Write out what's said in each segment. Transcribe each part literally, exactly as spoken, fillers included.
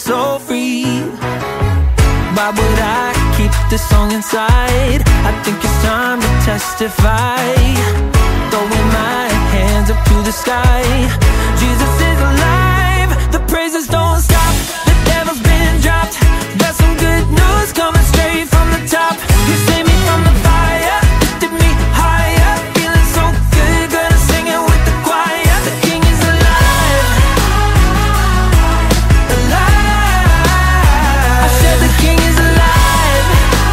so free. Why would I keep this song inside? I think it's time to testify. Throwing my hands up to the sky. Jesus is alive, the praises don't stop. The devil's been dropped. Got some good news coming straight from the top. You saved me from the fire, lifted me higher. Feeling so good, gonna sing it with the choir. The King is alive, alive. I said the King is alive,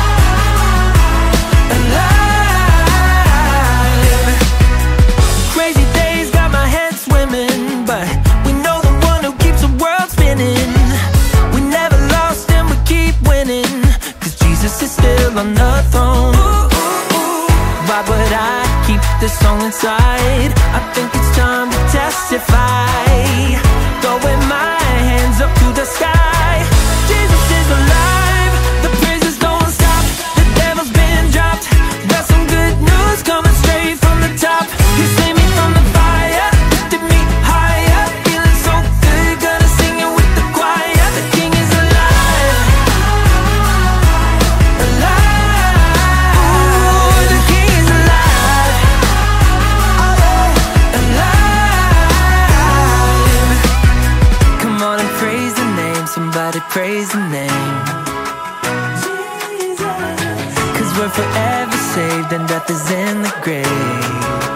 alive. Crazy days got my head swimming, but we know the one who keeps the world spinning. We never lost and we keep winning, 'cause Jesus is still on the throne. Why would I keep this song inside? I think it's time to testify. Throwing my hands up to the sky. Jesus is alive, the praises don't stop. The devil's been dropped. Got some good news coming straight from the top. You saved me from the fire, lifted me higher. Feeling so good, gonna sing it with the choir. The King is alive, alive. Ooh, the King is alive, alive. Come on and praise the name, somebody praise the name. 'Cause we're forever saved and death is in the grave.